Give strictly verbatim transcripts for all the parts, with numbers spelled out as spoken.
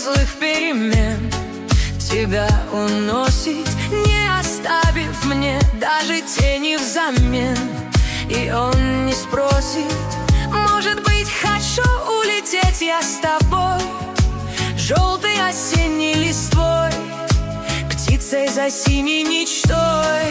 злых перемен тебя уносит, не оставив мне даже тени взамен. И он не спросит: может быть, хочу улететь я с тобой, желтой осенней листвой, птицей за синей мечтой.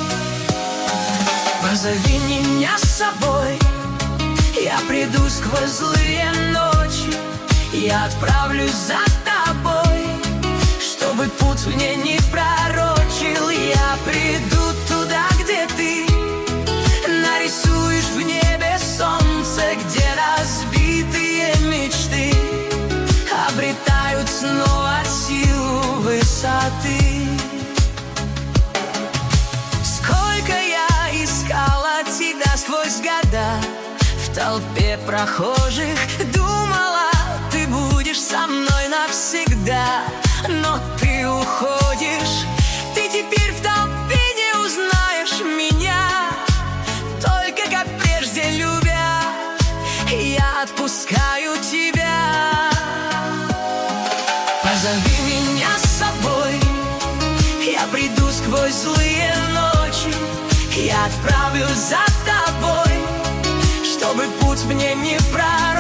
Позови меня с собой, я приду сквозь злые ночи, я отправлюсь за тобой, чтобы путь мне не пророчил. Я приду туда, где ты нарисуешь в небе солнце, где разбитые мечты обретают снова силу высоты. Сколько я искала тебя сквозь года, в толпе прохожих думала, ты будешь со мной навсегда. Но ты уходишь, ты теперь в толпе не узнаешь меня, только как прежде любя, я отпускаю тебя. Позови меня с собой, я приду сквозь злые ночи, я отправлюсь за тобой, чтобы путь мне не пророчил.